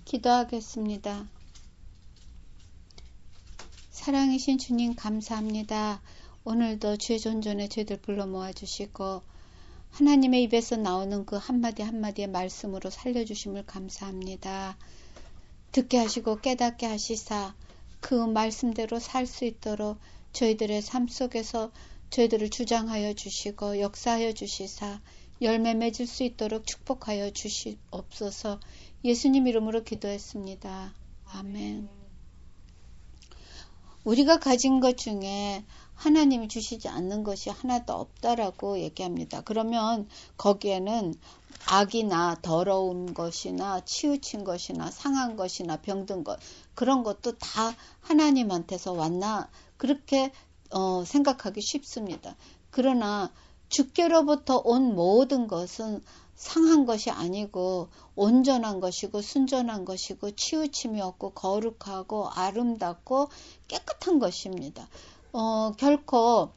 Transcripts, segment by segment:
기도하겠습니다. 사랑이신 주님 감사합니다. 오늘도 주의 존전에 저희들 불러 모아주시고 하나님의 입에서 나오는 그 한마디 한마디의 말씀으로 살려주심을 감사합니다. 듣게 하시고 깨닫게 하시사 그 말씀대로 살 수 있도록 저희들의 삶 속에서 저희들을 주장하여 주시고 역사하여 주시사 열매 맺을 수 있도록 축복하여 주시옵소서. 예수님 이름으로 기도했습니다. 아멘. 우리가 가진 것 중에 하나님이 주시지 않는 것이 하나도 없다라고 얘기합니다. 그러면 거기에는 악이나 더러운 것이나 치우친 것이나 상한 것이나 병든 것 그런 것도 다 하나님한테서 왔나 그렇게 생각하기 쉽습니다. 그러나 주께로부터 온 모든 것은 상한 것이 아니고 온전한 것이고 순전한 것이고 치우침이 없고 거룩하고 아름답고 깨끗한 것입니다. 결코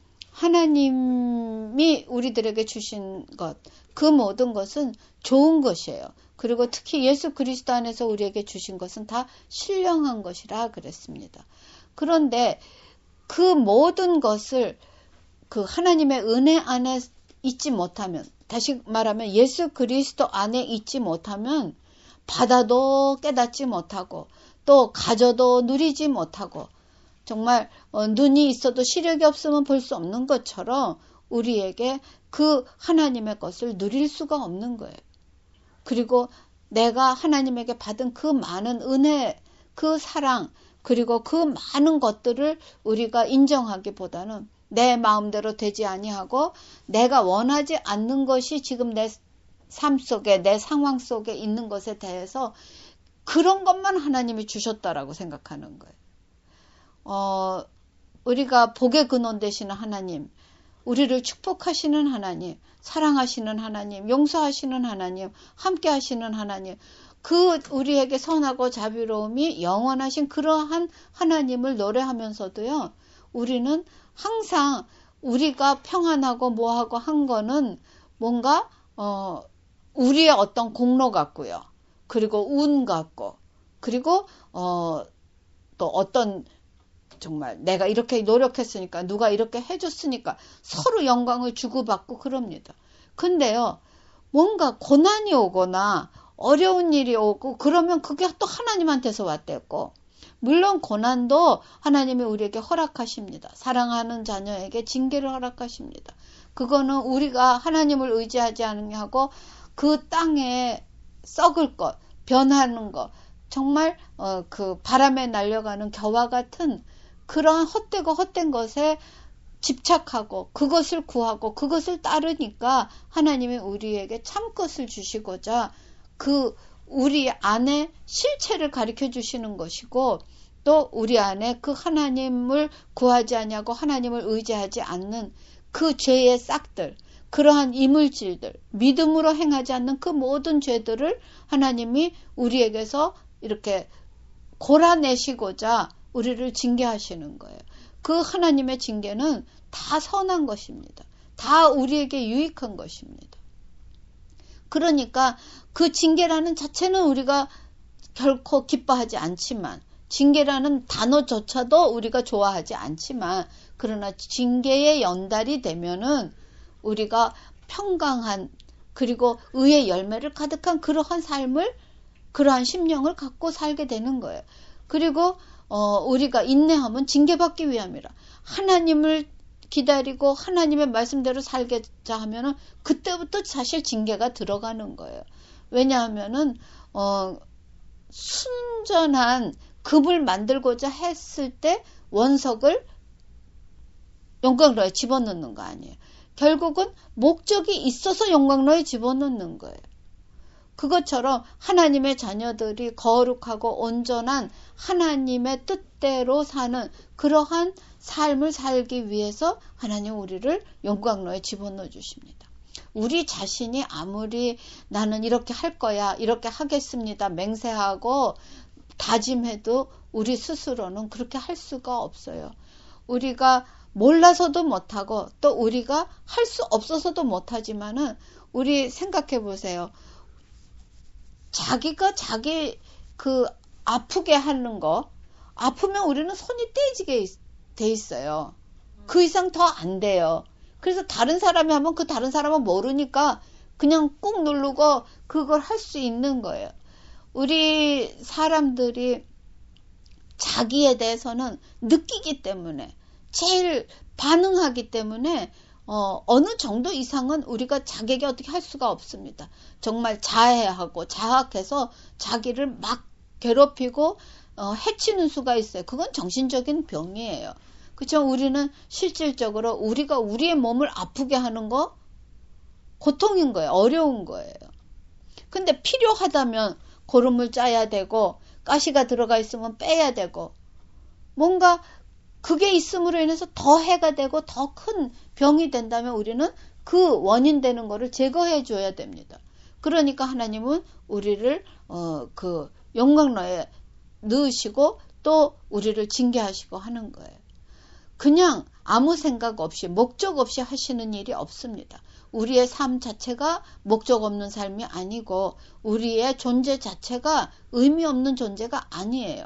하나님이 우리들에게 주신 것, 그 모든 것은 좋은 것이에요. 그리고 특히 예수 그리스도 안에서 우리에게 주신 것은 다 신령한 것이라 그랬습니다. 그런데 그 모든 것을 그 하나님의 은혜 안에 있지 못하면, 다시 말하면 예수 그리스도 안에 있지 못하면 받아도 깨닫지 못하고 또 가져도 누리지 못하고 정말 눈이 있어도 시력이 없으면 볼 수 없는 것처럼 우리에게 그 하나님의 것을 누릴 수가 없는 거예요. 그리고 내가 하나님에게 받은 그 많은 은혜, 그 사랑, 그리고 그 많은 것들을 우리가 인정하기보다는 내 마음대로 되지 아니하고 내가 원하지 않는 것이 지금 내 삶 속에 내 상황 속에 있는 것에 대해서 그런 것만 하나님이 주셨다라고 생각하는 거예요. 우리가 복의 근원 되시는 하나님, 우리를 축복하시는 하나님, 사랑하시는 하나님, 용서하시는 하나님, 함께 하시는 하나님, 그 우리에게 선하고 자비로움이 영원하신 그러한 하나님을 노래하면서도요, 우리는 항상 우리가 평안하고 뭐하고 한 거는 뭔가 우리의 어떤 공로 같고요. 그리고 운 같고 그리고 또 어떤 정말 내가 이렇게 노력했으니까 누가 이렇게 해줬으니까 서로 영광을 주고받고 그럽니다. 근데요, 뭔가 고난이 오거나 어려운 일이 오고 그러면 그게 또 하나님한테서 왔댔고, 물론 고난도 하나님이 우리에게 허락하십니다. 사랑하는 자녀에게 징계를 허락하십니다. 그거는 우리가 하나님을 의지하지 않냐고 그 땅에 썩을 것, 변하는 것, 정말 그 바람에 날려가는 겨와 같은 그러한 헛되고 헛된 것에 집착하고 그것을 구하고 그것을 따르니까 하나님이 우리에게 참 것을 주시고자 그 우리 안에 실체를 가르쳐 주시는 것이고, 또 우리 안에 그 하나님을 구하지 않냐고 하나님을 의지하지 않는 그 죄의 싹들, 그러한 이물질들, 믿음으로 행하지 않는 그 모든 죄들을 하나님이 우리에게서 이렇게 골아내시고자 우리를 징계하시는 거예요. 그 하나님의 징계는 다 선한 것입니다. 다 우리에게 유익한 것입니다. 그러니까 그 징계라는 자체는 우리가 결코 기뻐하지 않지만, 징계라는 단어조차도 우리가 좋아하지 않지만, 그러나 징계의 연달이 되면은 우리가 평강한 그리고 의의 열매를 가득한 그러한 삶을, 그러한 심령을 갖고 살게 되는 거예요. 그리고 우리가 인내하면 징계받기 위함이라. 하나님을 기다리고 하나님의 말씀대로 살겠자 하면은 그때부터 사실 징계가 들어가는 거예요. 왜냐하면은 순전한 금을 만들고자 했을 때 원석을 영광로에 집어넣는 거 아니에요. 결국은 목적이 있어서 영광로에 집어넣는 거예요. 그것처럼 하나님의 자녀들이 거룩하고 온전한 하나님의 뜻대로 사는 그러한 삶을 살기 위해서 하나님 우리를 영광로에 집어넣어 주십니다. 우리 자신이 아무리 나는 이렇게 할 거야, 이렇게 하겠습니다 맹세하고 다짐해도 우리 스스로는 그렇게 할 수가 없어요. 우리가 몰라서도 못하고 또 우리가 할 수 없어서도 못하지만은, 우리 생각해 보세요. 자기가 자기 그 아프게 하는 거, 아프면 우리는 손이 떼지게 돼 있어요. 그 이상 더 안 돼요. 그래서 다른 사람이 하면 그 다른 사람은 모르니까 그냥 꾹 누르고 그걸 할 수 있는 거예요. 우리 사람들이 자기에 대해서는 느끼기 때문에, 제일 반응하기 때문에 어느 정도 이상은 우리가 자기에게 어떻게 할 수가 없습니다. 정말 자해하고 자학해서 자기를 막 괴롭히고 해치는 수가 있어요. 그건 정신적인 병이에요. 그렇죠? 우리는 실질적으로 우리가 우리의 몸을 아프게 하는 거 고통인 거예요. 어려운 거예요. 근데 필요하다면 고름을 짜야 되고 가시가 들어가 있으면 빼야 되고 뭔가 그게 있음으로 인해서 더 해가 되고 더 큰 병이 된다면 우리는 그 원인 되는 거를 제거해 줘야 됩니다. 그러니까 하나님은 우리를 그 용광로에 넣으시고 또 우리를 징계하시고 하는 거예요. 그냥 아무 생각 없이 목적 없이 하시는 일이 없습니다. 우리의 삶 자체가 목적 없는 삶이 아니고 우리의 존재 자체가 의미 없는 존재가 아니에요.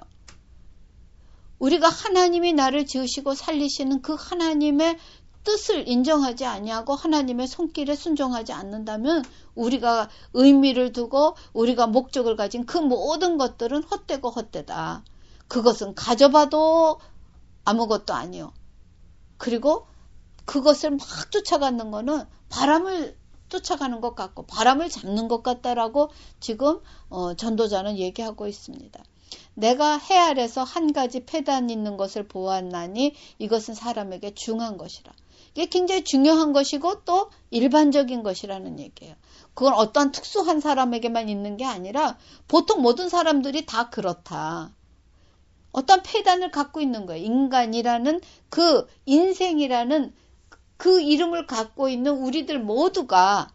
우리가 하나님이 나를 지으시고 살리시는 그 하나님의 뜻을 인정하지 아니하고 하나님의 손길에 순종하지 않는다면 우리가 의미를 두고 우리가 목적을 가진 그 모든 것들은 헛되고 헛되다. 그것은 가져봐도 아무것도 아니요. 그리고 그것을 막 쫓아가는 거는 바람을 쫓아가는 것 같고 바람을 잡는 것 같다라고 지금 전도자는 얘기하고 있습니다. 내가 해 아래서 한 가지 폐단 있는 것을 보았나니 이것은 사람에게 중한 것이라. 이게 굉장히 중요한 것이고 또 일반적인 것이라는 얘기예요. 그건 어떤 특수한 사람에게만 있는 게 아니라 보통 모든 사람들이 다 그렇다. 어떤 폐단을 갖고 있는 거예요. 인간이라는 그 인생이라는 그 이름을 갖고 있는 우리들 모두가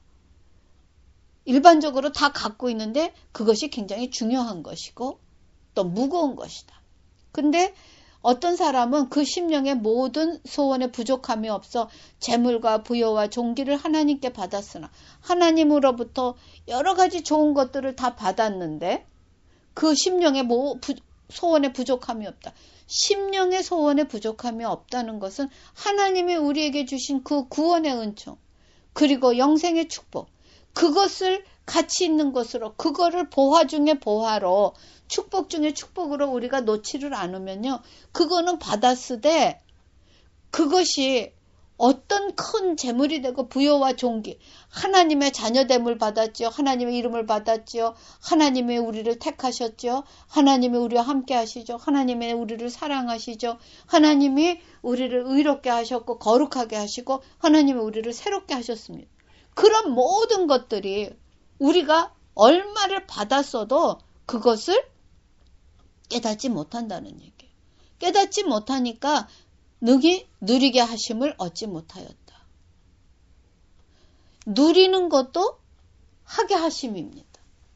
일반적으로 다 갖고 있는데 그것이 굉장히 중요한 것이고 또 무거운 것이다. 근데 어떤 사람은 그 심령의 모든 소원에 부족함이 없어 재물과 부여와 종기를 하나님께 받았으나 하나님으로부터 여러 가지 좋은 것들을 다 받았는데 그 심령의 소원에 부족함이 없다. 심령의 소원에 부족함이 없다는 것은 하나님이 우리에게 주신 그 구원의 은총 그리고 영생의 축복 그것을 가치 있는 것으로 그거를 보화 중에 보화로 축복 중에 축복으로 우리가 놓지를 않으면요. 그거는 받았으되 그것이 어떤 큰 재물이 되고 부여와 종기 하나님의 자녀됨을 받았지요. 하나님의 이름을 받았지요. 하나님이 우리를 택하셨죠. 하나님이 우리와 함께 하시죠. 하나님이 우리를 사랑하시죠. 하나님이 우리를 의롭게 하셨고 거룩하게 하시고 하나님이 우리를 새롭게 하셨습니다. 그런 모든 것들이 우리가 얼마를 받았어도 그것을 깨닫지 못한다는 얘기예요. 깨닫지 못하니까 누리게 하심을 얻지 못하였다. 누리는 것도 하게 하심입니다.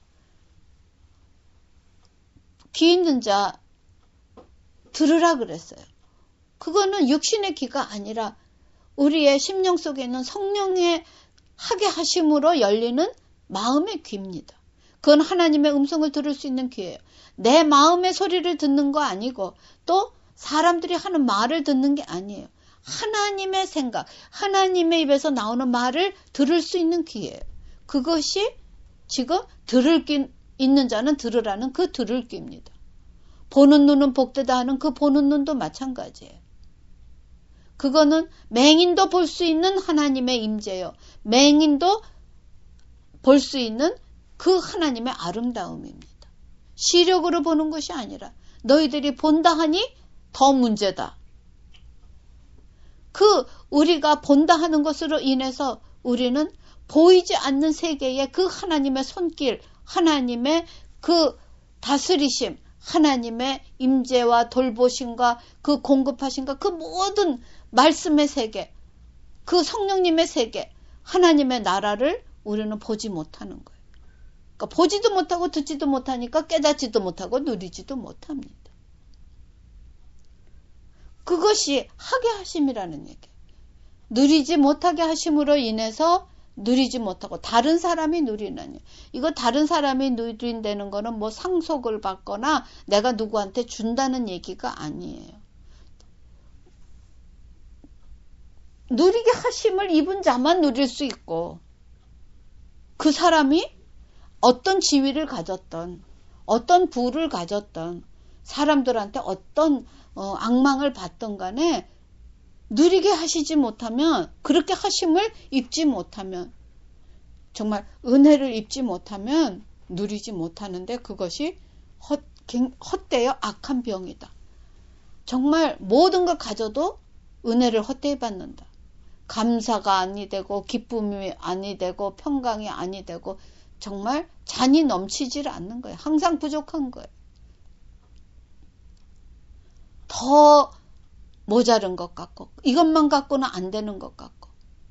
귀 있는 자 들으라 그랬어요. 그거는 육신의 귀가 아니라 우리의 심령 속에 있는 성령의 하게 하심으로 열리는 마음의 귀입니다. 그건 하나님의 음성을 들을 수 있는 귀예요. 내 마음의 소리를 듣는 거 아니고 또 사람들이 하는 말을 듣는 게 아니에요. 하나님의 생각, 하나님의 입에서 나오는 말을 들을 수 있는 귀예요. 그것이 지금 들을 귀 있는 자는 들으라는 그 들을 귀입니다. 보는 눈은 복되다 하는 그 보는 눈도 마찬가지예요. 그거는 맹인도 볼 수 있는 하나님의 임재요. 맹인도 볼 수 있는 그 하나님의 아름다움입니다. 시력으로 보는 것이 아니라 너희들이 본다 하니 더 문제다. 그 우리가 본다 하는 것으로 인해서 우리는 보이지 않는 세계의 그 하나님의 손길, 하나님의 그 다스리심, 하나님의 임재와 돌보심과 그 공급하심과 그 모든 말씀의 세계, 그 성령님의 세계, 하나님의 나라를 우리는 보지 못하는 거예요. 그러니까 보지도 못하고 듣지도 못하니까 깨닫지도 못하고 누리지도 못합니다. 그것이 하게 하심이라는 얘기예요. 누리지 못하게 하심으로 인해서 누리지 못하고 다른 사람이 누리는, 이거 다른 사람이 누린다는 거는 뭐 상속을 받거나 내가 누구한테 준다는 얘기가 아니에요. 누리게 하심을 입은 자만 누릴 수 있고, 그 사람이 어떤 지위를 가졌던, 어떤 부를 가졌던, 사람들한테 어떤 악망을 받던 간에 누리게 하시지 못하면, 그렇게 하심을 입지 못하면, 정말 은혜를 입지 못하면 누리지 못하는데, 그것이 헛되어 악한 병이다. 정말 모든 걸 가져도 은혜를 헛되이 받는다. 감사가 아니 되고, 기쁨이 아니 되고, 평강이 아니 되고, 정말 잔이 넘치질 않는 거예요. 항상 부족한 거예요. 더 모자른 것 같고, 이것만 갖고는 안 되는 것 같고,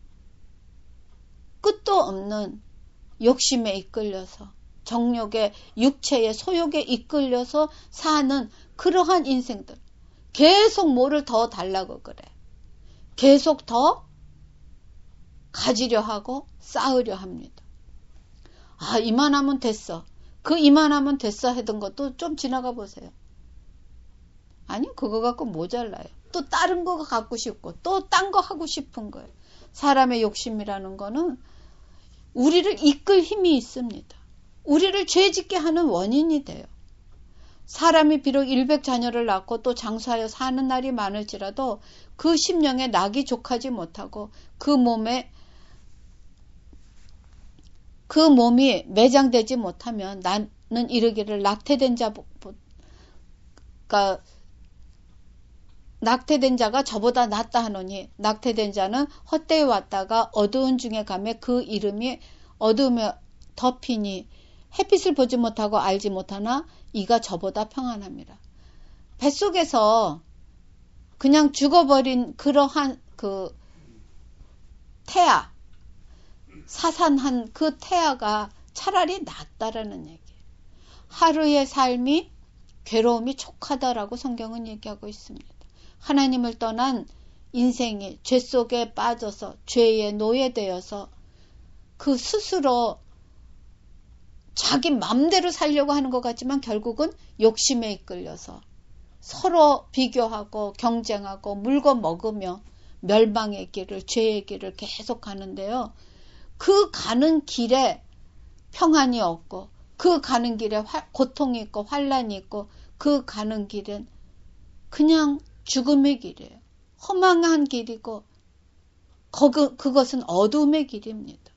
끝도 없는 욕심에 이끌려서, 정욕의 육체의 소욕에 이끌려서 사는 그러한 인생들. 계속 뭐를 더 달라고 그래. 계속 더 가지려 하고 쌓으려 합니다. 아, 이만하면 됐어. 그 이만하면 됐어 하던 것도 좀 지나가 보세요. 아니, 그거 갖고 모자라요. 또 다른 거 갖고 싶고, 또 딴 거 하고 싶은 거예요. 사람의 욕심이라는 거는 우리를 이끌 힘이 있습니다. 우리를 죄짓게 하는 원인이 돼요. 사람이 비록 100자녀를 낳고 또 장수하여 사는 날이 많을지라도 그 심령에 낙이 족하지 못하고 그 몸이 매장되지 못하면 나는 이르기를 낙태된 자가 저보다 낫다 하노니, 낙태된 자는 헛되이 왔다가 어두운 중에 가매 그 이름이 어두움에 덮이니 햇빛을 보지 못하고 알지 못하나 이가 저보다 평안함이라. 뱃속에서 그냥 죽어버린 그러한 그 태아, 사산한 그 태아가 차라리 낫다라는 얘기예요. 하루의 삶이 괴로움이 촉하다라고 성경은 얘기하고 있습니다. 하나님을 떠난 인생이 죄 속에 빠져서 죄에 노예되어서 그 스스로 자기 맘대로 살려고 하는 것 같지만 결국은 욕심에 이끌려서 서로 비교하고 경쟁하고 물고 먹으며 멸망의 길을, 죄의 길을 계속 가는데요. 그 가는 길에 평안이 없고, 그 가는 길에 고통이 있고 환란이 있고, 그 가는 길은 그냥 죽음의 길이에요. 허망한 길이고 그것은 어둠의 길입니다.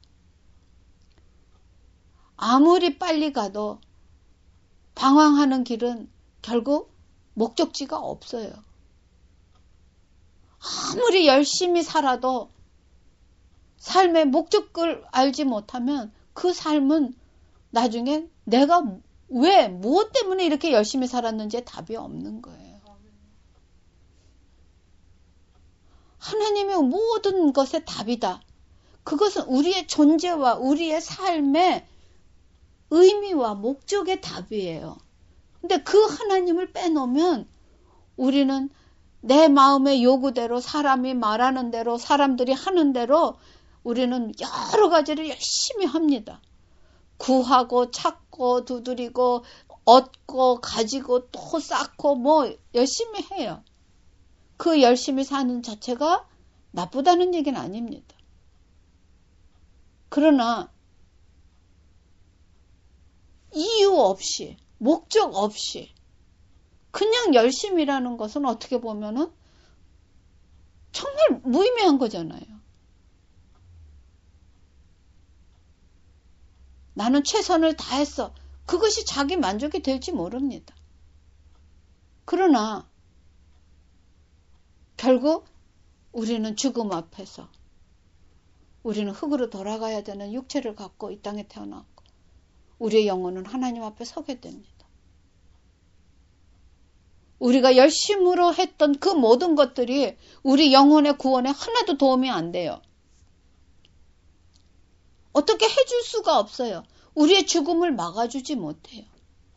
아무리 빨리 가도 방황하는 길은 결국 목적지가 없어요. 아무리 열심히 살아도 삶의 목적을 알지 못하면 그 삶은 나중에 내가 왜, 무엇 때문에 이렇게 열심히 살았는지에 답이 없는 거예요. 하나님의 모든 것의 답이다. 그것은 우리의 존재와 우리의 삶의 의미와 목적의 답이에요. 근데 그 하나님을 빼놓으면 우리는 내 마음의 요구대로, 사람이 말하는 대로, 사람들이 하는 대로 우리는 여러 가지를 열심히 합니다. 구하고 찾고 두드리고 얻고 가지고 또 쌓고 뭐 열심히 해요. 그 열심히 사는 자체가 나쁘다는 얘기는 아닙니다. 그러나 이유 없이, 목적 없이 그냥 열심이라는 것은 어떻게 보면은 정말 무의미한 거잖아요. 나는 최선을 다했어. 그것이 자기 만족이 될지 모릅니다. 그러나 결국 우리는 죽음 앞에서 우리는 흙으로 돌아가야 되는 육체를 갖고 이 땅에 태어났고 우리의 영혼은 하나님 앞에 서게 됩니다. 우리가 열심으로 했던 그 모든 것들이 우리 영혼의 구원에 하나도 도움이 안 돼요. 어떻게 해줄 수가 없어요. 우리의 죽음을 막아주지 못해요.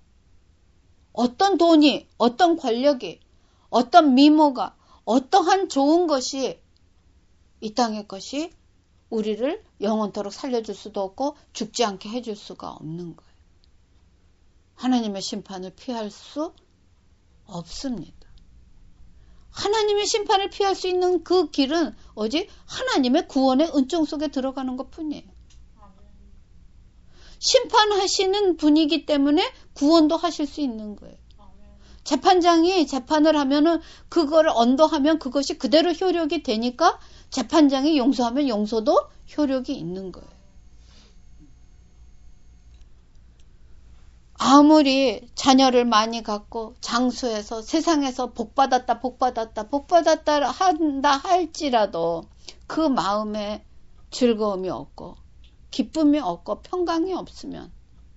어떤 돈이, 어떤 권력이, 어떤 미모가, 어떠한 좋은 것이 이 땅의 것이 우리를 영원토록 살려줄 수도 없고 죽지 않게 해줄 수가 없는 거예요. 하나님의 심판을 피할 수 없습니다. 하나님의 심판을 피할 수 있는 그 길은 오직 하나님의 구원의 은총 속에 들어가는 것 뿐이에요. 심판하시는 분이기 때문에 구원도 하실 수 있는 거예요. 재판장이 재판을 하면은 그거를 언도하면 그것이 그대로 효력이 되니까 재판장이 용서하면 용서도 효력이 있는 거예요. 아무리 자녀를 많이 갖고 장수해서 세상에서 복받았다 한다 할지라도 그 마음에 즐거움이 없고 기쁨이 없고 평강이 없으면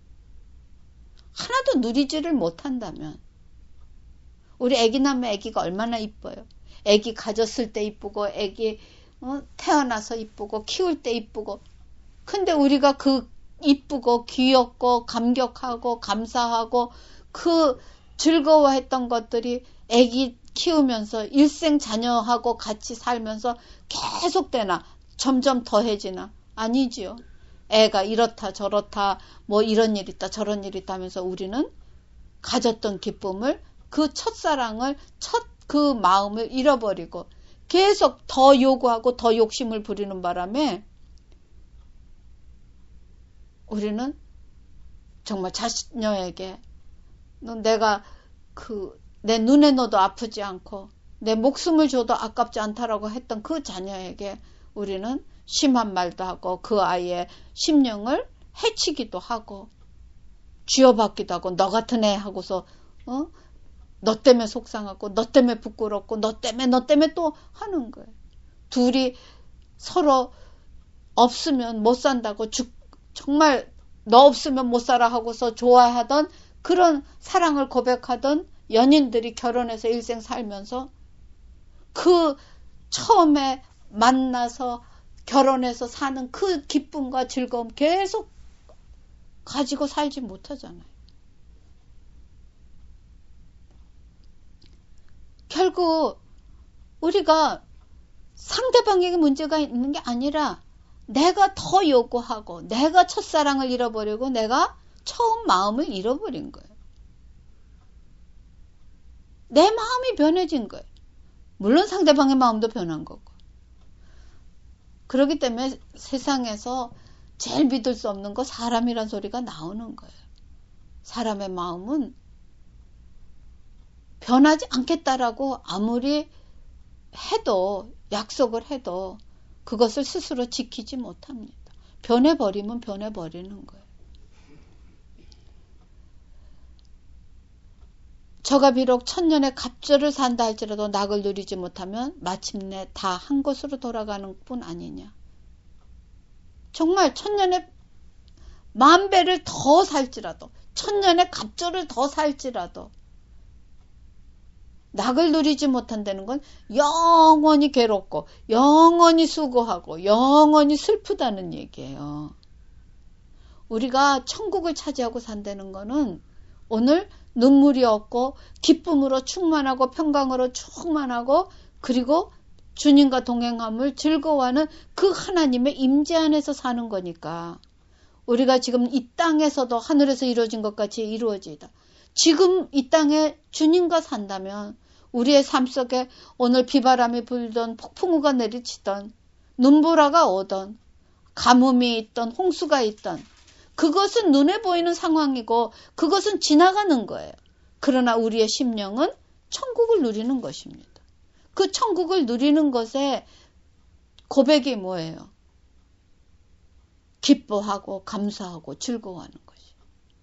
하나도 누리지를 못한다면 우리 애기 낳으면 애기가 얼마나 이뻐요. 애기 가졌을 때 이쁘고 애기 태어나서 이쁘고 키울 때 이쁘고 근데 우리가 그 이쁘고 귀엽고 감격하고 감사하고 그 즐거워했던 것들이 애기 키우면서 일생 자녀하고 같이 살면서 계속되나 점점 더해지나 아니지요. 애가 이렇다 저렇다 뭐 이런 일 있다 저런 일 있다 하면서 우리는 가졌던 기쁨을 그 첫사랑을 그 마음을 잃어버리고 계속 더 요구하고 더 욕심을 부리는 바람에 우리는 정말 자녀에게 내가 내 눈에 넣어도 아프지 않고 내 목숨을 줘도 아깝지 않다라고 했던 그 자녀에게 우리는 심한 말도 하고 그 아이의 심령을 해치기도 하고 쥐어받기도 하고 너 같은 애 하고서 너 때문에 속상하고 너 때문에 부끄럽고 너 때문에 또 하는 거예요. 둘이 서로 없으면 못 산다고 정말 너 없으면 못 살아 하고서 좋아하던 그런 사랑을 고백하던 연인들이 결혼해서 일생 살면서 그 처음에 만나서 결혼해서 사는 그 기쁨과 즐거움 계속 가지고 살지 못하잖아요. 결국 우리가 상대방에게 문제가 있는 게 아니라 내가 더 요구하고 내가 첫사랑을 잃어버리고 내가 처음 마음을 잃어버린 거예요. 내 마음이 변해진 거예요. 물론 상대방의 마음도 변한 거고. 그렇기 때문에 세상에서 제일 믿을 수 없는 거 사람이란 소리가 나오는 거예요. 사람의 마음은 변하지 않겠다라고 아무리 해도 약속을 해도 그것을 스스로 지키지 못합니다. 변해버리면 변해버리는 거예요. 저가 비록 천년의 갑절을 산다 할지라도 낙을 누리지 못하면 마침내 다 한 곳으로 돌아가는 뿐 아니냐. 정말 천년의 만배를 더 살지라도 천년의 갑절을 더 살지라도 낙을 누리지 못한다는 건 영원히 괴롭고 영원히 수고하고 영원히 슬프다는 얘기예요. 우리가 천국을 차지하고 산다는 거는 오늘 눈물이 없고 기쁨으로 충만하고 평강으로 충만하고 그리고 주님과 동행함을 즐거워하는 그 하나님의 임재 안에서 사는 거니까 우리가 지금 이 땅에서도 하늘에서 이루어진 것 같이 이루어지다. 지금 이 땅에 주님과 산다면 우리의 삶 속에 오늘 비바람이 불던 폭풍우가 내리치던 눈보라가 오던 가뭄이 있던 홍수가 있던 그것은 눈에 보이는 상황이고 그것은 지나가는 거예요. 그러나 우리의 심령은 천국을 누리는 것입니다. 그 천국을 누리는 것에 고백이 뭐예요? 기뻐하고 감사하고 즐거워하는 것이에요.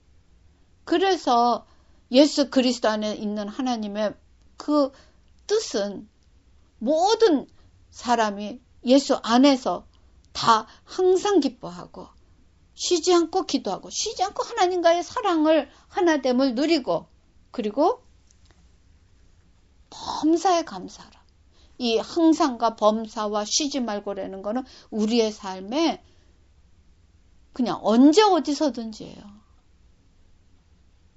그래서 예수 그리스도 안에 있는 하나님의 그 뜻은 모든 사람이 예수 안에서 다 항상 기뻐하고 쉬지 않고 기도하고 쉬지 않고 하나님과의 사랑을 하나됨을 누리고 그리고 범사에 감사하라. 이 항상과 범사와 쉬지 말고라는 거는 우리의 삶에 그냥 언제 어디서든지예요.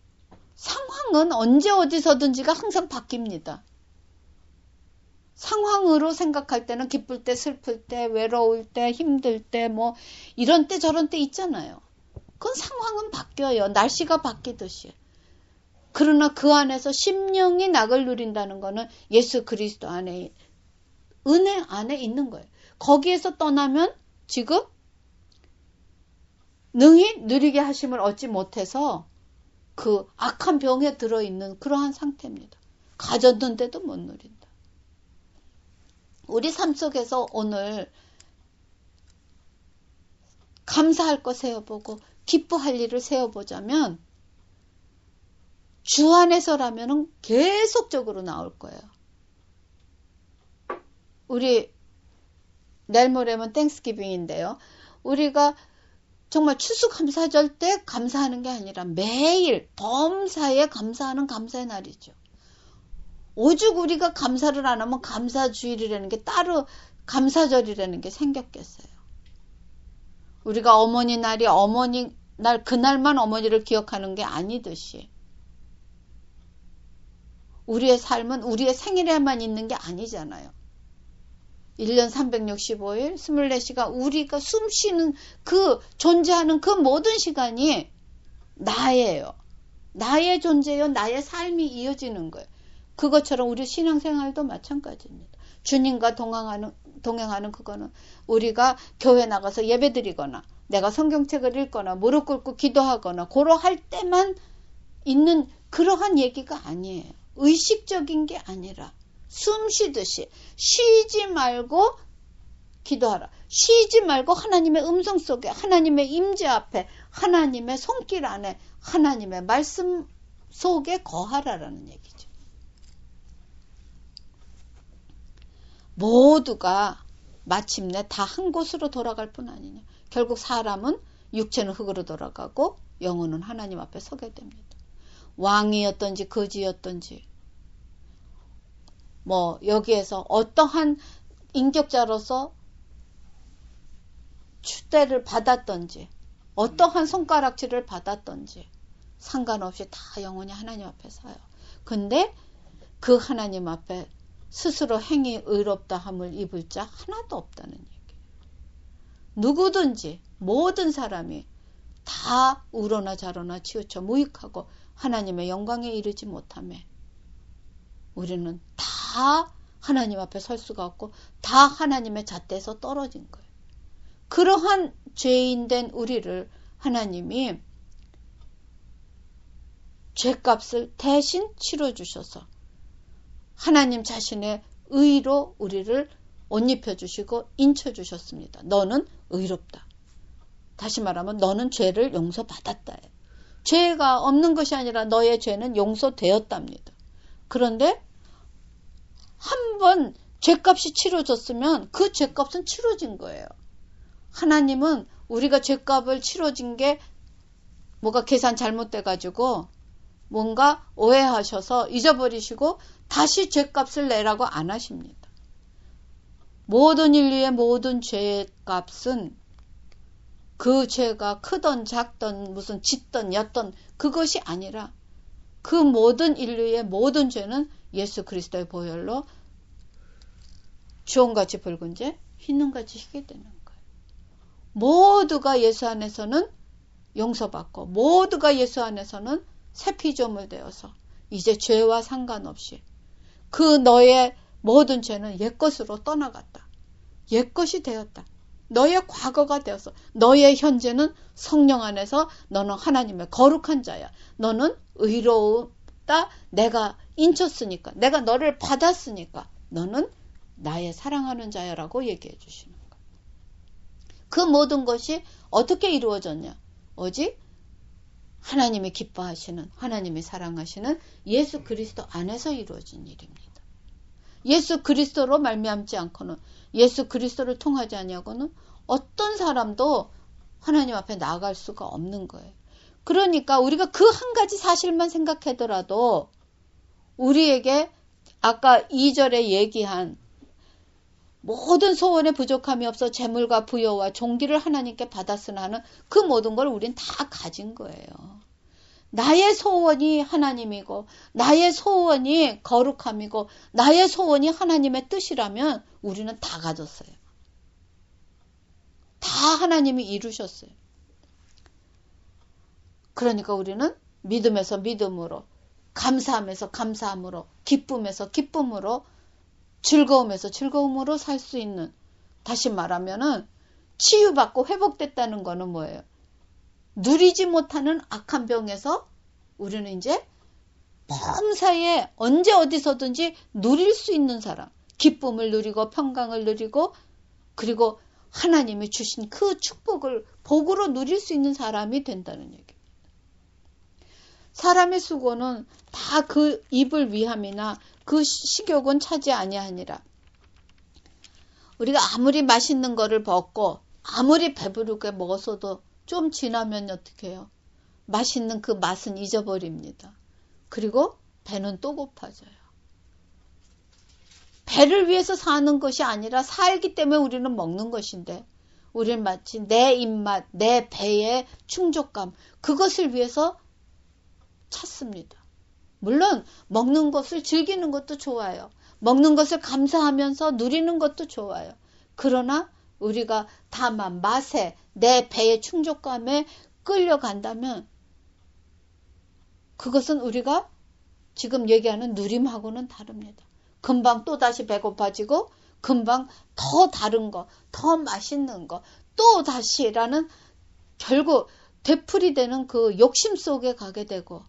상황은 언제 어디서든지가 항상 바뀝니다. 상황으로 생각할 때는 기쁠 때, 슬플 때, 외로울 때, 힘들 때, 뭐 이런 때 저런 때 있잖아요. 그건 상황은 바뀌어요. 날씨가 바뀌듯이. 그러나 그 안에서 심령이 낙을 누린다는 거는 예수 그리스도 안에, 은혜 안에 있는 거예요. 거기에서 떠나면 지금 능히 누리게 하심을 얻지 못해서 그 악한 병에 들어있는 그러한 상태입니다. 가졌는데도 못 누린다. 우리 삶 속에서 오늘 감사할 거 세워보고 기뻐할 일을 세워보자면 주 안에서라면 계속적으로 나올 거예요. 우리 내일 모레면 땡스기빙인데요. 우리가 정말 추수감사절 때 감사하는 게 아니라 매일 범사에 감사하는 감사의 날이죠. 오죽 우리가 감사를 안 하면 감사주일이라는 게 따로 감사절이라는 게 생겼겠어요. 우리가 어머니 날이 어머니 날 그날만 어머니를 기억하는 게 아니듯이 우리의 삶은 우리의 생일에만 있는 게 아니잖아요. 1년 365일 24시간 우리가 숨 쉬는 그 존재하는 그 모든 시간이 나예요. 나의 존재요. 나의 삶이 이어지는 거예요. 그것처럼 우리 신앙생활도 마찬가지입니다. 주님과 동행하는 그거는 우리가 교회 나가서 예배드리거나 내가 성경책을 읽거나 무릎 꿇고 기도하거나 고로 할 때만 있는 그러한 얘기가 아니에요. 의식적인 게 아니라 숨 쉬듯이 쉬지 말고 기도하라. 쉬지 말고 하나님의 음성 속에 하나님의 임재 앞에 하나님의 손길 안에 하나님의 말씀 속에 거하라라는 얘기죠. 모두가 마침내 다 한 곳으로 돌아갈 뿐 아니냐. 결국 사람은 육체는 흙으로 돌아가고 영혼은 하나님 앞에 서게 됩니다. 왕이었던지 거지였던지 뭐 여기에서 어떠한 인격자로서 추대를 받았던지 어떠한 손가락질을 받았던지 상관없이 다 영원히 하나님 앞에 서요. 근데 그 하나님 앞에 스스로 행위 의롭다 함을 입을 자 하나도 없다는 얘기예요. 누구든지 모든 사람이 다 우러나 자로나 치우쳐 무익하고 하나님의 영광에 이르지 못하며 우리는 다 하나님 앞에 설 수가 없고 다 하나님의 잣대에서 떨어진 거예요. 그러한 죄인된 우리를 하나님이 죄값을 대신 치러주셔서 하나님 자신의 의로 우리를 옷 입혀주시고 인쳐주셨습니다. 너는 의롭다. 다시 말하면 너는 죄를 용서받았다. 죄가 없는 것이 아니라 너의 죄는 용서되었답니다. 그런데 한번 죄값이 치러졌으면 그 죄값은 치러진 거예요. 하나님은 우리가 죄값을 치러진 게 뭐가 계산 잘못돼가지고 뭔가 오해하셔서 잊어버리시고 다시 죄값을 내라고 안 하십니다. 모든 인류의 모든 죄값은 그 죄가 크던 작던 무슨 짙던 옅던 그것이 아니라 그 모든 인류의 모든 죄는 예수 그리스도의 보혈로 주홍같이 붉은 죄, 흰눈같이 희게 되는 거예요. 모두가 예수 안에서는 용서받고 모두가 예수 안에서는 새 피조물 되어서 이제 죄와 상관없이 그 너의 모든 죄는 옛것으로 떠나갔다. 옛것이 되었다. 너의 과거가 되어서 너의 현재는 성령 안에서 너는 하나님의 거룩한 자야. 너는 의롭다. 내가 인쳤으니까. 내가 너를 받았으니까. 너는 나의 사랑하는 자야라고 얘기해 주시는 거야. 그 모든 것이 어떻게 이루어졌냐? 오직 하나님이 기뻐하시는 하나님이 사랑하시는 예수 그리스도 안에서 이루어진 일입니다. 예수 그리스도로 말미암지 않고는 예수 그리스도를 통하지 아니하고는 어떤 사람도 하나님 앞에 나아갈 수가 없는 거예요. 그러니까 우리가 그 한 가지 사실만 생각하더라도 우리에게 아까 2절에 얘기한 모든 소원에 부족함이 없어 재물과 부여와 종기를 하나님께 받았으나 하는 그 모든 걸 우린 다 가진 거예요. 나의 소원이 하나님이고 나의 소원이 거룩함이고 나의 소원이 하나님의 뜻이라면 우리는 다 가졌어요. 다 하나님이 이루셨어요. 그러니까 우리는 믿음에서 믿음으로, 감사함에서 감사함으로, 기쁨에서 기쁨으로, 즐거움에서 즐거움으로 살 수 있는, 다시 말하면은 치유받고 회복됐다는 거는 뭐예요? 누리지 못하는 악한 병에서 우리는 이제 범사에 언제 어디서든지 누릴 수 있는 사람, 기쁨을 누리고 평강을 누리고 그리고 하나님이 주신 그 축복을 복으로 누릴 수 있는 사람이 된다는 얘기입니다. 사람의 수고는 다 그 입을 위함이나 그 식욕은 차지 아니하니라. 우리가 아무리 맛있는 거를 먹고 아무리 배부르게 먹었어도 좀 지나면 어떻게 해요? 맛있는 그 맛은 잊어버립니다. 그리고 배는 또 고파져요. 배를 위해서 사는 것이 아니라 살기 때문에 우리는 먹는 것인데 우리는 마치 내 입맛, 내 배의 충족감 그것을 위해서 찾습니다. 물론 먹는 것을 즐기는 것도 좋아요. 먹는 것을 감사하면서 누리는 것도 좋아요. 그러나 우리가 다만 맛에 내 배의 충족감에 끌려간다면 그것은 우리가 지금 얘기하는 누림하고는 다릅니다. 금방 또다시 배고파지고 금방 더 다른 거, 더 맛있는 거, 또다시라는 결국 되풀이되는 그 욕심 속에 가게 되고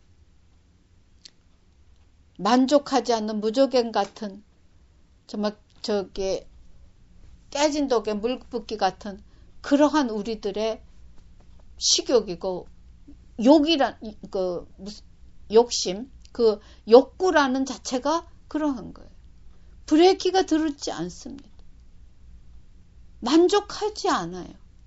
만족하지 않는 무조갱 같은 정말 깨진 독에 물 붓기 같은 그러한 우리들의 식욕이고 욕이란 그 욕심, 그 욕구라는 자체가 그러한 거예요. 브레이크가 들지 않습니다. 만족하지 않아요.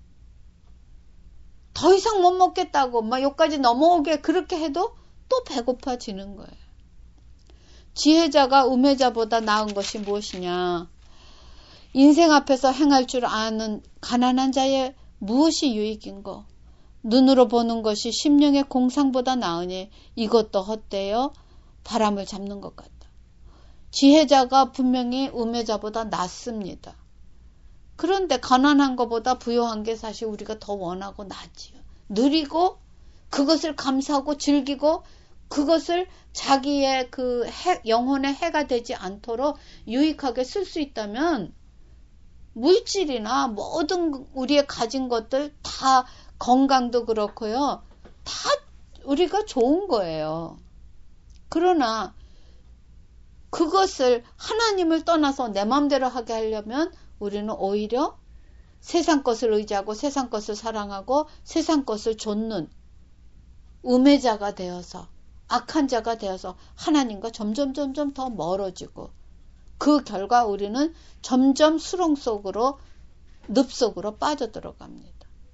더 이상 못 먹겠다고 막 여기까지 넘어오게 그렇게 해도 또 배고파지는 거예요. 지혜자가 우매자보다 나은 것이 무엇이냐? 인생 앞에서 행할 줄 아는 가난한 자의 무엇이 유익인고? 눈으로 보는 것이 심령의 공상보다 나으니 이것도 헛되어 바람을 잡는 것 같다. 지혜자가 분명히 우매자보다 낫습니다. 그런데 가난한 것보다 부유한 게 사실 우리가 더 원하고 낫지요. 누리고 그것을 감사하고 즐기고 그것을 자기의 그 영혼의 해가 되지 않도록 유익하게 쓸 수 있다면 물질이나 모든 우리의 가진 것들 다 건강도 그렇고요. 다 우리가 좋은 거예요. 그러나 그것을 하나님을 떠나서 내 마음대로 하게 하려면 우리는 오히려 세상 것을 의지하고 세상 것을 사랑하고 세상 것을 좇는 우매자가 되어서 악한 자가 되어서 하나님과 점점 더 멀어지고 그 결과 우리는 점점 수렁 속으로 늪 속으로 빠져들어갑니다.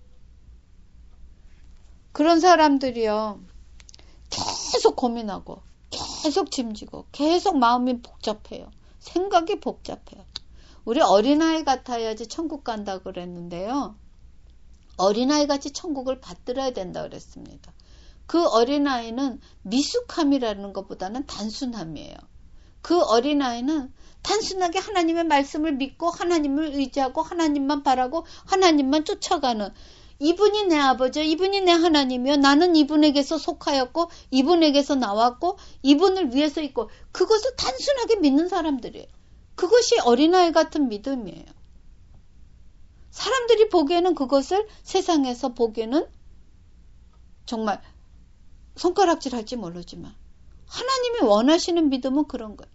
그런 사람들이요. 계속 고민하고 계속 짐지고 계속 마음이 복잡해요. 생각이 복잡해요. 우리 어린아이 같아야지 천국 간다 그랬는데요. 어린아이 같이 천국을 받들어야 된다 그랬습니다. 그 어린아이는 미숙함이라는 것보다는 단순함이에요. 그 어린아이는 단순하게 하나님의 말씀을 믿고 하나님을 의지하고 하나님만 바라고 하나님만 쫓아가는 이분이 내 아버지, 이분이 내 하나님이요. 나는 이분에게서 속하였고 이분에게서 나왔고 이분을 위해서 있고 그것을 단순하게 믿는 사람들이에요. 그것이 어린아이 같은 믿음이에요. 사람들이 보기에는 그것을 세상에서 보기에는 정말 손가락질 할지 모르지만 하나님이 원하시는 믿음은 그런 거예요.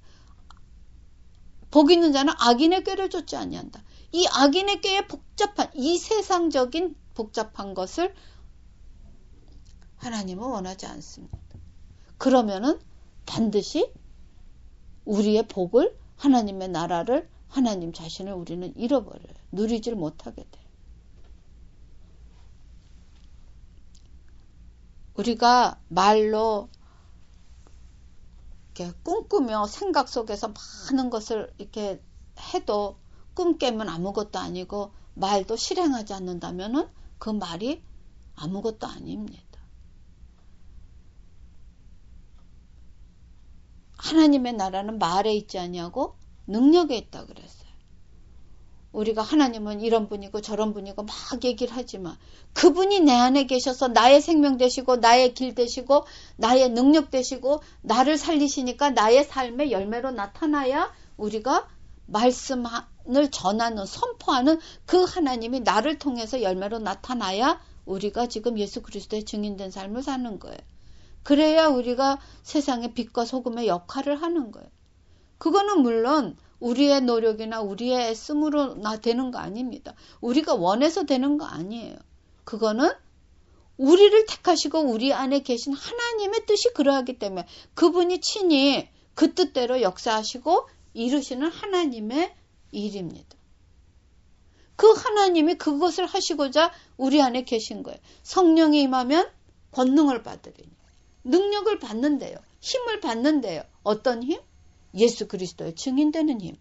복 있는 자는 악인의 꾀를 쫓지 아니한다. 이 악인의 꾀에 복잡한 이 세상적인 복잡한 것을 하나님은 원하지 않습니다. 그러면은 반드시 우리의 복을 하나님의 나라를 하나님 자신을 우리는 잃어버려요. 누리질 못하게 돼요. 우리가 말로 이렇게 꿈꾸며 생각 속에서 많은 것을 이렇게 해도 꿈 깨면 아무것도 아니고 말도 실행하지 않는다면은 그 말이 아무것도 아닙니다. 하나님의 나라는 말에 있지 아니하고 능력에 있다 그랬어요. 우리가 하나님은 이런 분이고 저런 분이고 막 얘기를 하지만 그분이 내 안에 계셔서 나의 생명 되시고 나의 길 되시고 나의 능력 되시고 나를 살리시니까 나의 삶의 열매로 나타나야 우리가 말씀을 전하는 선포하는 그 하나님이 나를 통해서 열매로 나타나야 우리가 지금 예수 그리스도의 증인된 삶을 사는 거예요. 그래야 우리가 세상의 빛과 소금의 역할을 하는 거예요. 그거는 물론 우리의 노력이나 우리의 애씀으로 되는 거 아닙니다. 우리가 원해서 되는 거 아니에요. 그거는 우리를 택하시고 우리 안에 계신 하나님의 뜻이 그러하기 때문에 그분이 친히 그 뜻대로 역사하시고 이루시는 하나님의 일입니다. 그 하나님이 그것을 하시고자 우리 안에 계신 거예요. 성령이 임하면 권능을 받으리니 능력을 받는데요. 힘을 받는데요. 어떤 힘? 예수 그리스도의 증인되는 힘.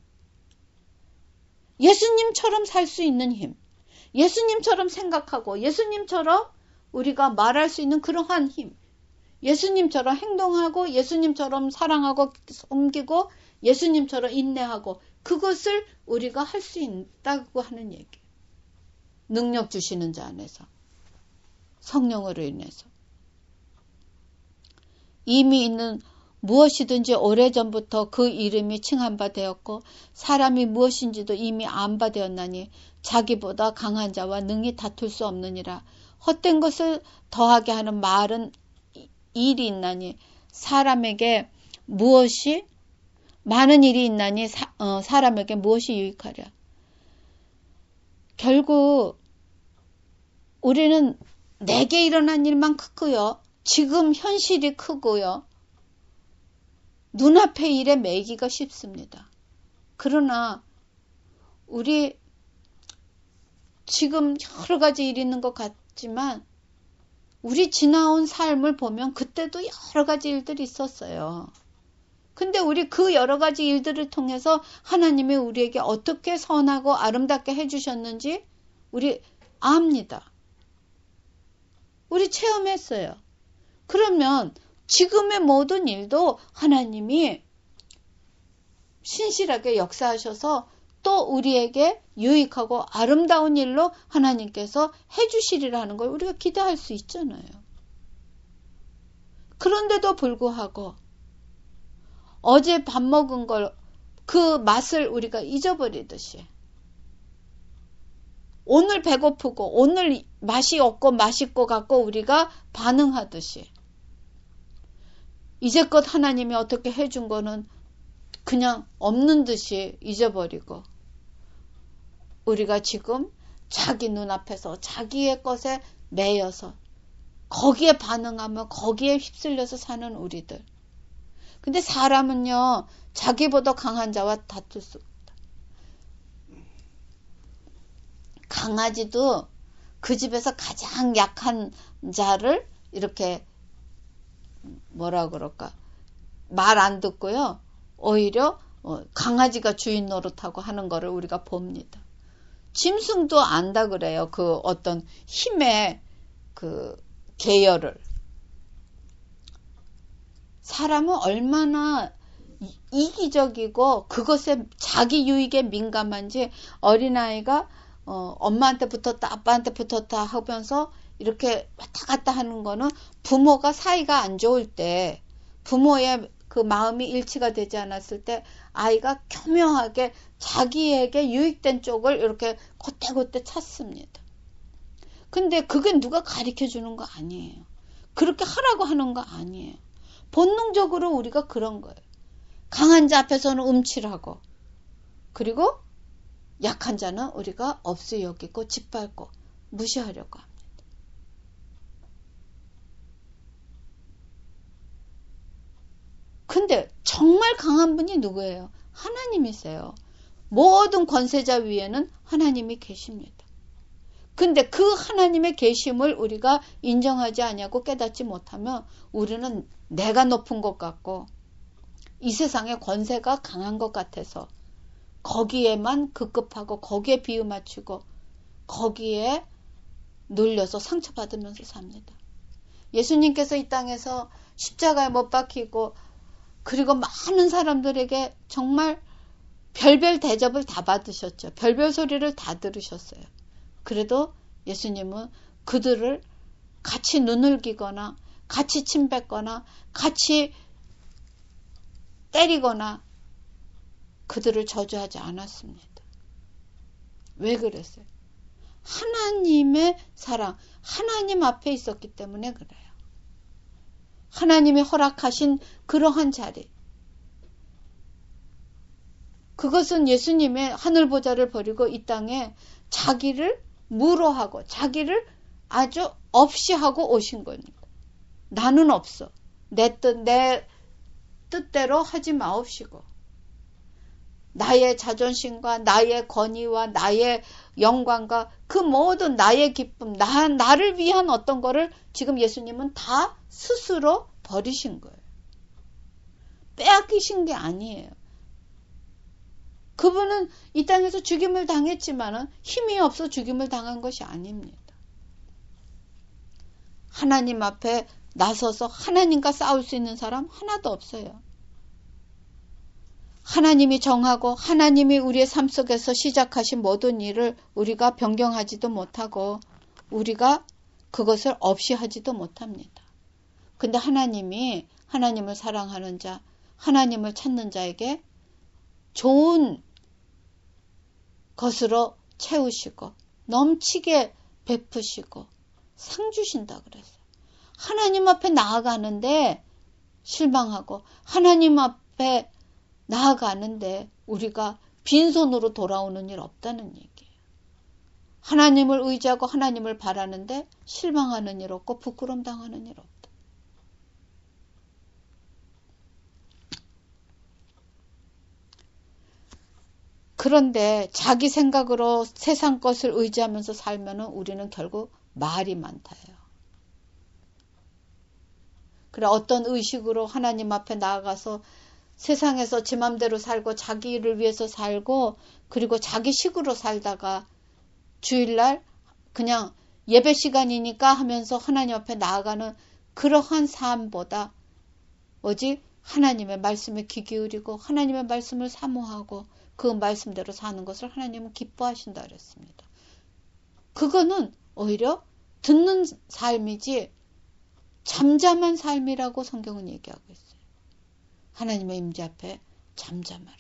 예수님처럼 살 수 있는 힘. 예수님처럼 생각하고 예수님처럼 우리가 말할 수 있는 그러한 힘. 예수님처럼 행동하고 예수님처럼 사랑하고 섬기고 예수님처럼 인내하고 그것을 우리가 할 수 있다고 하는 얘기예요. 능력 주시는 자 안에서. 성령으로 인해서. 이미 있는 무엇이든지 오래전부터 그 이름이 칭한 바 되었고 사람이 무엇인지도 이미 안 바 되었나니 자기보다 강한 자와 능히 다툴 수 없느니라. 헛된 것을 더하게 하는 말은 일이 있나니 사람에게 무엇이 많은 일이 있나니 사람에게 무엇이 유익하랴. 결국 우리는 내게 일어난 일만 크고요. 지금 현실이 크고요. 눈앞의 일에 매기가 쉽습니다. 그러나 우리 지금 여러 가지 일이 있는 것 같지만 우리 지나온 삶을 보면 그때도 여러 가지 일들이 있었어요. 근데 우리 그 여러 가지 일들을 통해서 하나님이 우리에게 어떻게 선하고 아름답게 해주셨는지 우리 압니다. 우리 체험했어요. 그러면 지금의 모든 일도 하나님이 신실하게 역사하셔서 또 우리에게 유익하고 아름다운 일로 하나님께서 해주시리라는 걸 우리가 기대할 수 있잖아요. 그런데도 불구하고 어제 밥 먹은 걸 그 맛을 우리가 잊어버리듯이 오늘 배고프고 오늘 맛이 없고 맛있고 갖고 우리가 반응하듯이 이제껏 하나님이 어떻게 해준 거는 그냥 없는 듯이 잊어버리고 우리가 지금 자기 눈앞에서 자기의 것에 매여서 거기에 반응하며 거기에 휩쓸려서 사는 우리들. 근데 사람은요 자기보다 강한 자와 다툴 수 없다. 강아지도 그 집에서 가장 약한 자를 이렇게 뭐라 그럴까 말 안 듣고요 오히려 강아지가 주인 노릇하고 하는 거를 우리가 봅니다. 짐승도 안다 그래요. 그 어떤 힘의 그 계열을. 사람은 얼마나 이기적이고 그것에 자기 유익에 민감한지 어린아이가 엄마한테 붙었다 아빠한테 붙었다 하면서 이렇게 왔다 갔다 하는 거는 부모가 사이가 안 좋을 때 부모의 그 마음이 일치가 되지 않았을 때 아이가 교묘하게 자기에게 유익된 쪽을 이렇게 곧대곧대 찾습니다. 근데 그게 누가 가르쳐 주는 거 아니에요. 그렇게 하라고 하는 거 아니에요. 본능적으로 우리가 그런 거예요. 강한 자 앞에서는 움찔하고 그리고 약한 자는 우리가 없이 여기고 짓밟고 무시하려고 합니다. 근데 정말 강한 분이 누구예요? 하나님이세요. 모든 권세자 위에는 하나님이 계십니다. 근데 그 하나님의 계심을 우리가 인정하지 않냐고 깨닫지 못하면 우리는 내가 높은 것 같고 이 세상의 권세가 강한 것 같아서 거기에만 급급하고 거기에 비유 맞추고 거기에 눌려서 상처받으면서 삽니다. 예수님께서 이 땅에서 십자가에 못 박히고 그리고 많은 사람들에게 정말 별별 대접을 다 받으셨죠. 별별 소리를 다 들으셨어요. 그래도 예수님은 그들을 같이 눈을 기거나 같이 침뱉거나 같이 때리거나 그들을 저주하지 않았습니다. 왜 그랬어요? 하나님의 사랑, 하나님 앞에 있었기 때문에 그래요. 하나님이 허락하신 그러한 자리. 그것은 예수님의 하늘 보좌를 버리고 이 땅에 자기를 무로하고 자기를 아주 없이 하고 오신 겁니다. 나는 없어. 내 뜻대로 하지 마옵시고 나의 자존심과 나의 권위와 나의 영광과 그 모든 나의 기쁨, 나를 위한 어떤 거를 지금 예수님은 다 스스로 버리신 거예요. 빼앗기신 게 아니에요. 그분은 이 땅에서 죽임을 당했지만 힘이 없어 죽임을 당한 것이 아닙니다. 하나님 앞에 나서서 하나님과 싸울 수 있는 사람 하나도 없어요. 하나님이 정하고 하나님이 우리의 삶 속에서 시작하신 모든 일을 우리가 변경하지도 못하고 우리가 그것을 없이 하지도 못합니다. 근데 하나님이 하나님을 사랑하는 자, 하나님을 찾는 자에게 좋은 것으로 채우시고 넘치게 베푸시고 상 주신다 그랬어요. 하나님 앞에 나아가는데 실망하고 하나님 앞에 나아가는데 우리가 빈손으로 돌아오는 일 없다는 얘기예요. 하나님을 의지하고 하나님을 바라는데 실망하는 일 없고 부끄럼 당하는 일 없다. 그런데 자기 생각으로 세상 것을 의지하면서 살면 우리는 결국 말이 많다예요. 그래 어떤 의식으로 하나님 앞에 나아가서 세상에서 제 맘대로 살고 자기 일을 위해서 살고 그리고 자기 식으로 살다가 주일날 그냥 예배 시간이니까 하면서 하나님 앞에 나아가는 그러한 삶보다 오직 하나님의 말씀에 귀 기울이고 하나님의 말씀을 사모하고 그 말씀대로 사는 것을 하나님은 기뻐하신다 그랬습니다. 그거는 오히려 듣는 삶이지 잠잠한 삶이라고 성경은 얘기하고 있어요. 하나님의 임재 앞에 잠잠하라.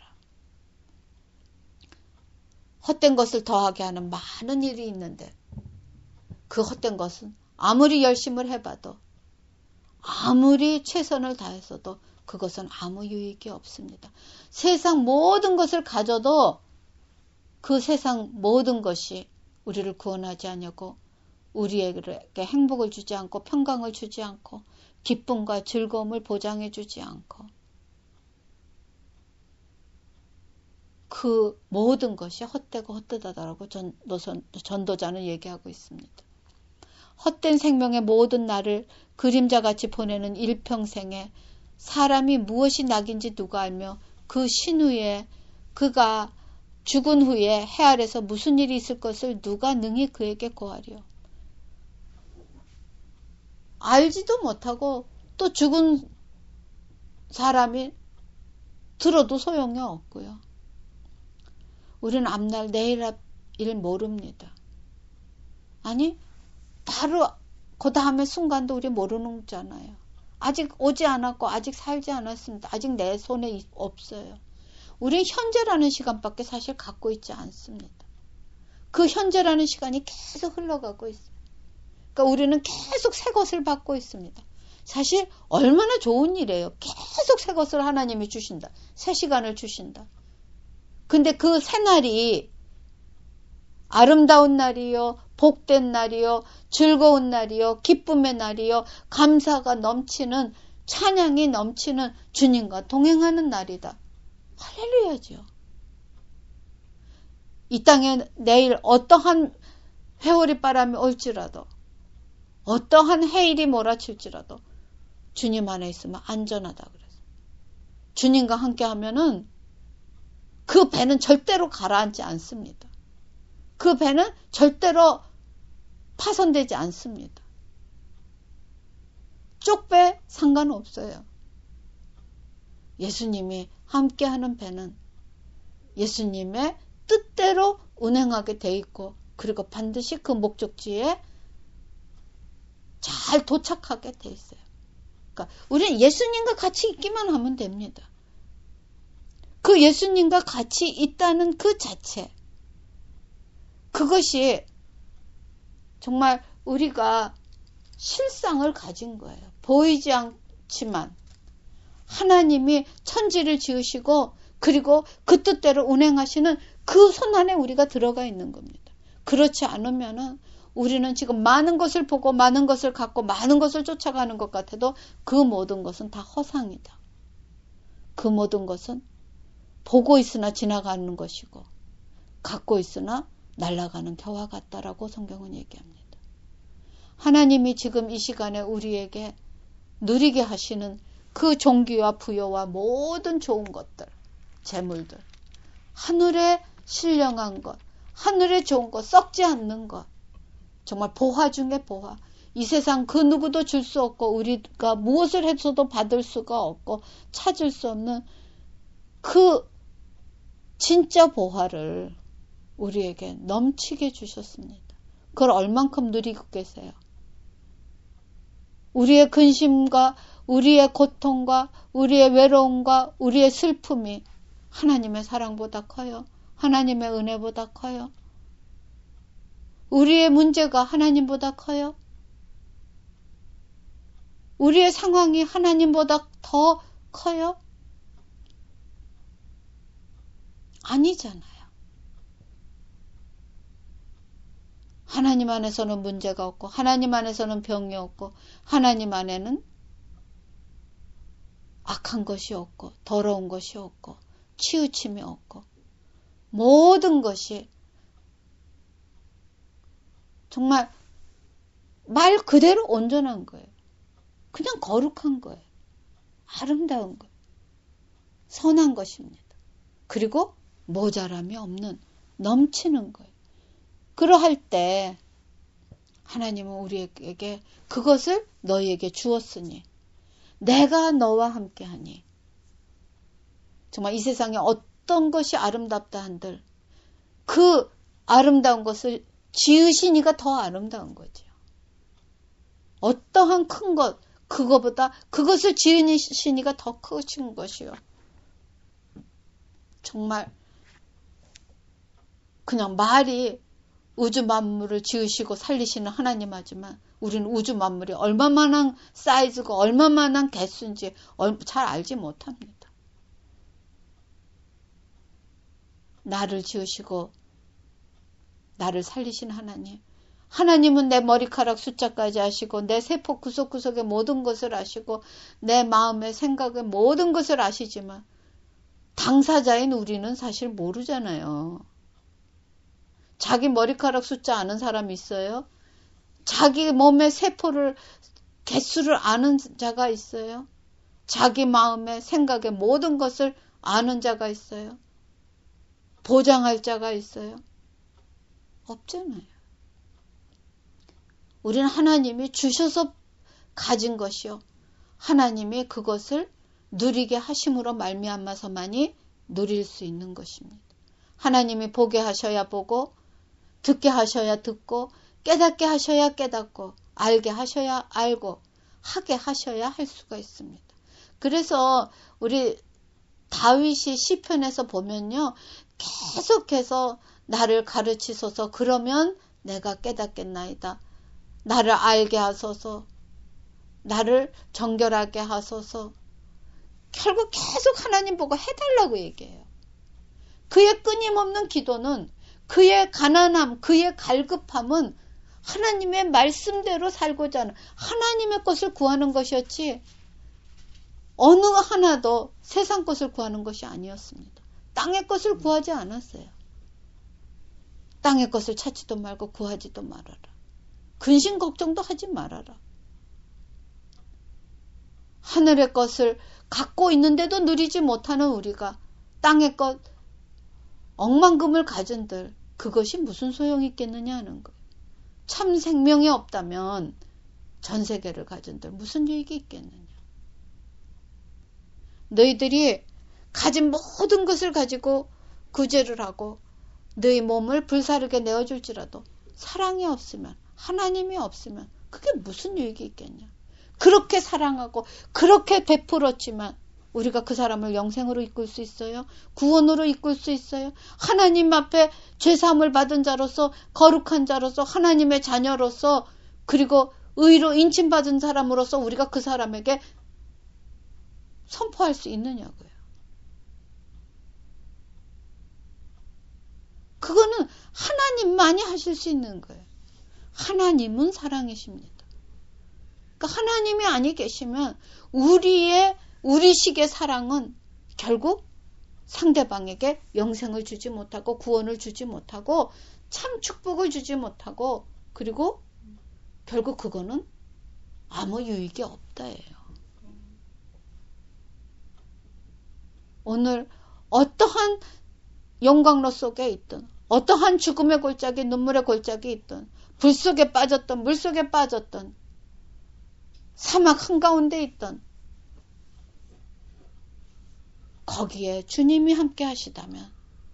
헛된 것을 더하게 하는 많은 일이 있는데 그 헛된 것은 아무리 열심을 해봐도 아무리 최선을 다해서도 그것은 아무 유익이 없습니다. 세상 모든 것을 가져도 그 세상 모든 것이 우리를 구원하지 않냐고 우리에게 행복을 주지 않고 평강을 주지 않고 기쁨과 즐거움을 보장해 주지 않고 그 모든 것이 헛되고 헛되다라고 전도자는 얘기하고 있습니다. 헛된 생명의 모든 날을 그림자같이 보내는 일평생에 사람이 무엇이 낙인지 누가 알며 그 신후에 그가 죽은 후에 해 아래서 무슨 일이 있을 것을 누가 능히 그에게 고하리요. 알지도 못하고 또 죽은 사람이 들어도 소용이 없고요. 우리는 앞날 내일 일 모릅니다. 아니 바로 그 다음에 순간도 우리 모르는 거잖아요. 아직 오지 않았고 아직 살지 않았습니다. 아직 내 손에 없어요. 우리는 현재라는 시간밖에 사실 갖고 있지 않습니다. 그 현재라는 시간이 계속 흘러가고 있어요. 그러니까 우리는 계속 새 것을 받고 있습니다. 사실 얼마나 좋은 일이에요. 계속 새 것을 하나님이 주신다. 새 시간을 주신다. 근데 그 새 날이 아름다운 날이요, 복된 날이요, 즐거운 날이요, 기쁨의 날이요, 감사가 넘치는, 찬양이 넘치는 주님과 동행하는 날이다. 할렐루야죠. 이 땅에 내일 어떠한 회오리 바람이 올지라도, 어떠한 해일이 몰아칠지라도 주님 안에 있으면 안전하다 그래서. 주님과 함께 하면은 그 배는 절대로 가라앉지 않습니다. 그 배는 절대로 파손되지 않습니다. 쪽배 상관없어요. 예수님이 함께하는 배는 예수님의 뜻대로 운행하게 돼 있고 그리고 반드시 그 목적지에 잘 도착하게 돼 있어요. 그러니까 우리는 예수님과 같이 있기만 하면 됩니다. 그 예수님과 같이 있다는 그 자체, 그것이 정말 우리가 실상을 가진 거예요. 보이지 않지만 하나님이 천지를 지으시고 그리고 그 뜻대로 운행하시는 그 손 안에 우리가 들어가 있는 겁니다. 그렇지 않으면은 우리는 지금 많은 것을 보고 많은 것을 갖고 많은 것을 쫓아가는 것 같아도 그 모든 것은 다 허상이다. 그 모든 것은 보고 있으나 지나가는 것이고 갖고 있으나 날아가는 겨와 같다라고 성경은 얘기합니다. 하나님이 지금 이 시간에 우리에게 누리게 하시는 그 종기와 부여와 모든 좋은 것들, 재물들, 하늘에 신령한 것, 하늘에 좋은 것, 썩지 않는 것, 정말 보화 중에 보화. 이 세상 그 누구도 줄 수 없고 우리가 무엇을 해서도 받을 수가 없고 찾을 수 없는 그 진짜 보화를 우리에게 넘치게 주셨습니다. 그걸 얼만큼 누리고 계세요? 우리의 근심과 우리의 고통과 우리의 외로움과 우리의 슬픔이 하나님의 사랑보다 커요? 하나님의 은혜보다 커요? 우리의 문제가 하나님보다 커요? 우리의 상황이 하나님보다 더 커요? 아니잖아요. 하나님 안에서는 문제가 없고 하나님 안에서는 병이 없고 하나님 안에는 악한 것이 없고 더러운 것이 없고 치우침이 없고 모든 것이 정말 말 그대로 온전한 거예요. 그냥 거룩한 거예요. 아름다운 거예요. 선한 것입니다. 그리고 모자람이 없는 넘치는 거예요. 그러할 때 하나님은 우리에게 그것을 너희에게 주었으니 내가 너와 함께하니 정말 이 세상에 어떤 것이 아름답다 한들 그 아름다운 것을 지으신 이가 더 아름다운 거죠. 어떠한 큰 것 그거보다 그것을 지으신 이가 더 크신 것이요. 정말 그냥 말이 우주 만물을 지으시고 살리시는 하나님 하지만 우리는 우주 만물이 얼마만한 사이즈고 얼마만한 개수인지 잘 알지 못합니다. 나를 지으시고 나를 살리신 하나님. 하나님은 내 머리카락 숫자까지 아시고 내 세포 구석구석의 모든 것을 아시고 내 마음의 생각의 모든 것을 아시지만 당사자인 우리는 사실 모르잖아요. 자기 머리카락 숫자 아는 사람 있어요? 자기 몸의 세포를 개수를 아는 자가 있어요? 자기 마음의 생각의 모든 것을 아는 자가 있어요? 보장할 자가 있어요? 없잖아요. 우리는 하나님이 주셔서 가진 것이요. 하나님이 그것을 누리게 하심으로 말미암아서만이 누릴 수 있는 것입니다. 하나님이 보게 하셔야 보고 듣게 하셔야 듣고 깨닫게 하셔야 깨닫고 알게 하셔야 알고 하게 하셔야 할 수가 있습니다. 그래서 우리 다윗이 시편에서 보면요. 계속해서 나를 가르치소서 그러면 내가 깨닫겠나이다. 나를 알게 하소서. 나를 정결하게 하소서. 결국 계속 하나님 보고 해달라고 얘기해요. 그의 끊임없는 기도는 그의 가난함, 그의 갈급함은 하나님의 말씀대로 살고자 하는 하나님의 것을 구하는 것이었지 어느 하나도 세상 것을 구하는 것이 아니었습니다. 땅의 것을 구하지 않았어요. 땅의 것을 찾지도 말고 구하지도 말아라. 근심 걱정도 하지 말아라. 하늘의 것을 갖고 있는데도 누리지 못하는 우리가 땅의 것 억만금을 가진들 그것이 무슨 소용이 있겠느냐 하는 거예요. 참 생명이 없다면 전 세계를 가진들 무슨 유익이 있겠느냐. 너희들이 가진 모든 것을 가지고 구제를 하고 너희 몸을 불사르게 내어줄지라도 사랑이 없으면, 하나님이 없으면 그게 무슨 유익이 있겠냐. 그렇게 사랑하고 그렇게 베풀었지만 우리가 그 사람을 영생으로 이끌 수 있어요? 구원으로 이끌 수 있어요? 하나님 앞에 죄사함을 받은 자로서, 거룩한 자로서, 하나님의 자녀로서, 그리고 의로 인침받은 사람으로서 우리가 그 사람에게 선포할 수 있느냐고요. 그거는 하나님만이 하실 수 있는 거예요. 하나님은 사랑이십니다. 그러니까 하나님이 아니 계시면 우리식의 사랑은 결국 상대방에게 영생을 주지 못하고 구원을 주지 못하고 참 축복을 주지 못하고 그리고 결국 그거는 아무 유익이 없다예요. 오늘 어떠한 영광로 속에 있든 어떠한 죽음의 골짜기, 눈물의 골짜기 있든 불 속에 빠졌던, 물 속에 빠졌던, 사막 한가운데 있던 거기에 주님이 함께 하시다면,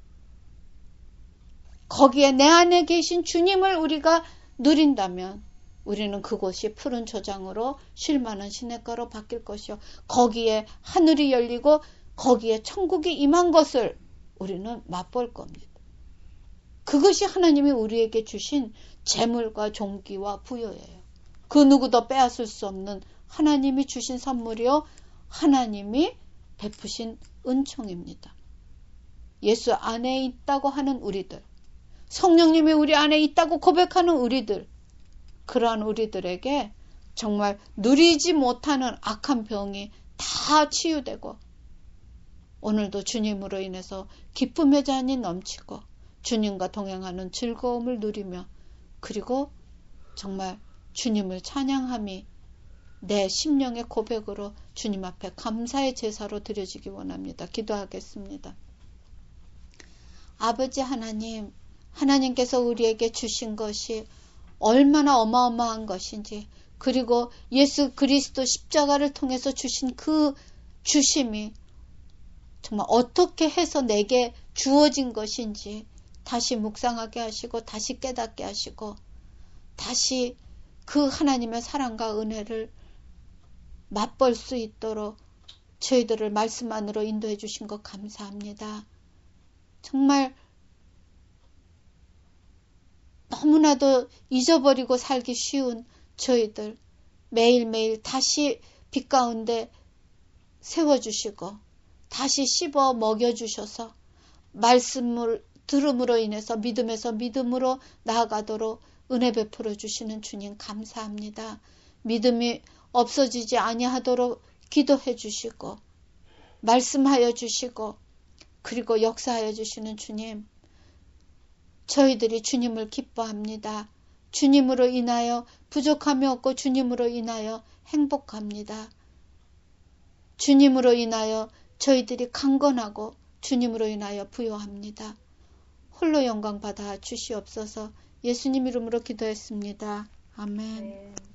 거기에 내 안에 계신 주님을 우리가 누린다면 우리는 그곳이 푸른 초장으로 쉴 만한 시냇가로 바뀔 것이요, 거기에 하늘이 열리고 거기에 천국이 임한 것을 우리는 맛볼 겁니다. 그것이 하나님이 우리에게 주신 재물과 종기와 부여예요. 그 누구도 빼앗을 수 없는 하나님이 주신 선물이요, 하나님이 베푸신 은총입니다. 예수 안에 있다고 하는 우리들, 성령님이 우리 안에 있다고 고백하는 우리들, 그러한 우리들에게 정말 누리지 못하는 악한 병이 다 치유되고 오늘도 주님으로 인해서 기쁨의 잔이 넘치고 주님과 동행하는 즐거움을 누리며 그리고 정말 주님을 찬양함이 내 심령의 고백으로 주님 앞에 감사의 제사로 드려지기 원합니다. 기도하겠습니다. 아버지 하나님, 하나님께서 우리에게 주신 것이 얼마나 어마어마한 것인지, 그리고 예수 그리스도 십자가를 통해서 주신 그 주심이 정말 어떻게 해서 내게 주어진 것인지 다시 묵상하게 하시고 다시 깨닫게 하시고 다시 그 하나님의 사랑과 은혜를 맛볼 수 있도록 저희들을 말씀 안으로 인도해 주신 것 감사합니다. 정말 너무나도 잊어버리고 살기 쉬운 저희들 매일매일 다시 빛 가운데 세워주시고 다시 씹어 먹여주셔서 말씀을 들음으로 인해서 믿음에서 믿음으로 나아가도록 은혜 베풀어 주시는 주님 감사합니다. 믿음이 없어지지 아니하도록 기도해 주시고 말씀하여 주시고 그리고 역사하여 주시는 주님, 저희들이 주님을 기뻐합니다. 주님으로 인하여 부족함이 없고 주님으로 인하여 행복합니다. 주님으로 인하여 저희들이 강건하고 주님으로 인하여 부요합니다. 홀로 영광 받아 주시옵소서. 예수님 이름으로 기도했습니다. 아멘.